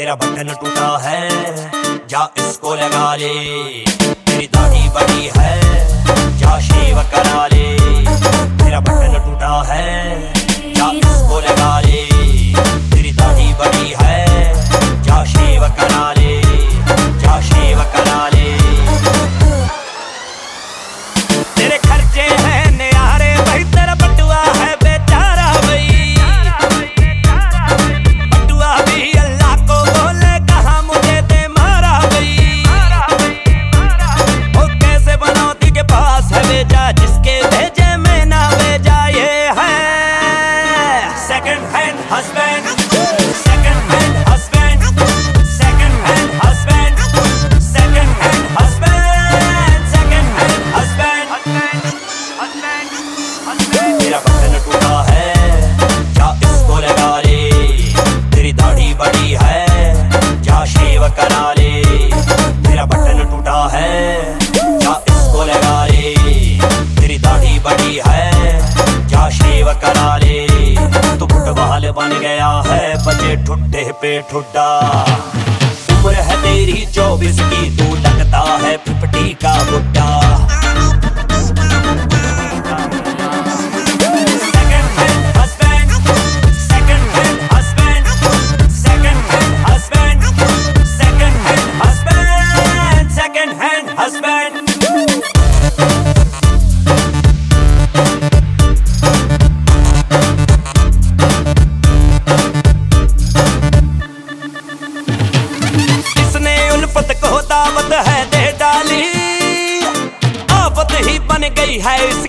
तेरा बटन टूटा है, जा इसको लगा ले। तेरी दाढ़ी बड़ी है, जा शेव करा ले। तेरा बटन टूटा है, जा इसको लगा ले। तेरी दाढ़ी बड़ी है, जा शेव करा ले, जा शेव करा ले। तेरे खर्चे हैं न्यारे भाई, तेरा बटुआ है बेचारा भाई। बटुआ भी अल्लाह को बोले, कहा मुझे दे मारा भाई। ओ कैसे बनौती के पास है भेजा, जिसके भेजे में ना भेजा। ये है second hand husband, second hand husband, second hand husband, second hand husband, second hand husband. तेरा बटन टूटा है, जा इसको लगा ले। तेरी दाढ़ी बड़ी है, जा शेव करा ले। तेरा बटन टूटा है, जा इसको लगा ले। तेरी दाढ़ी बड़ी है, जा शेव करा ले। तू फुटबॉल बन गया है, बचे ठुड्डे पे ठुड्डा। उम्र है तेरी 24 की, तू लगता है 50 का बुड्ढा। दावत है दे डाली, आफत ही बन गई है इस